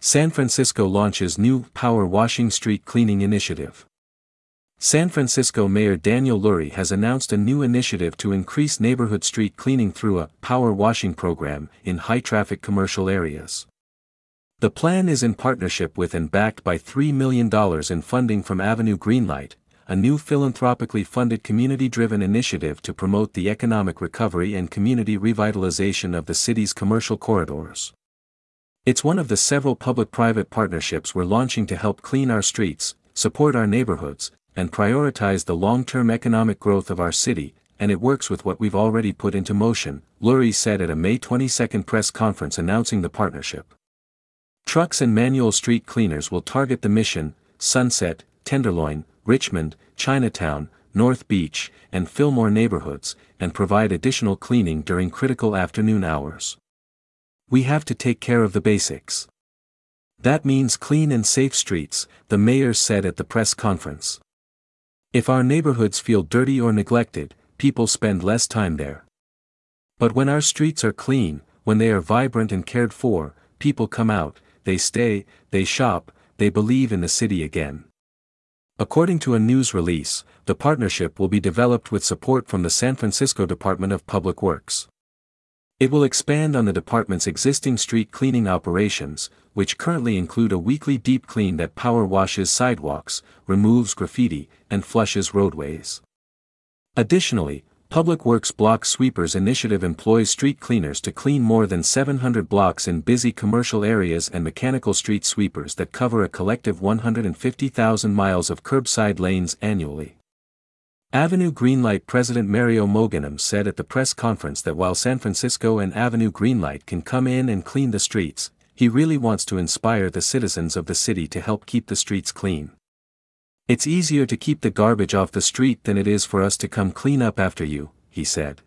San Francisco launches new power washing street cleaning initiative. San Francisco Mayor Daniel Lurie has announced a new initiative to increase neighborhood street cleaning through a power washing program in high-traffic commercial areas. The plan is in partnership with and backed by $3 million in funding from Avenue Greenlight, a new philanthropically funded community-driven initiative to promote the economic recovery and community revitalization of the city's commercial corridors. It's one of the several public-private partnerships we're launching to help clean our streets, support our neighborhoods, and prioritize the long-term economic growth of our city, and it works with what we've already put into motion, Lurie said at a May 22 press conference announcing the partnership. Trucks and manual street cleaners will target the Mission, Sunset, Tenderloin, Richmond, Chinatown, North Beach, and Fillmore neighborhoods, and provide additional cleaning during critical afternoon hours. We have to take care of the basics. That means clean and safe streets, the mayor said at the press conference. If our neighborhoods feel dirty or neglected, people spend less time there. But when our streets are clean, when they are vibrant and cared for, people come out, they stay, they shop, they believe in the city again. According to a news release, the partnership will be developed with support from the San Francisco Department of Public Works. It will expand on the department's existing street cleaning operations, which currently include a weekly deep clean that power washes sidewalks, removes graffiti, and flushes roadways. Additionally, Public Works Block Sweepers Initiative employs street cleaners to clean more than 700 blocks in busy commercial areas and mechanical street sweepers that cover a collective 150,000 miles of curbside lanes annually. Avenue Greenlight President Mario Moganum said at the press conference that while San Francisco and Avenue Greenlight can come in and clean the streets, he really wants to inspire the citizens of the city to help keep the streets clean. It's easier to keep the garbage off the street than it is for us to come clean up after you, he said.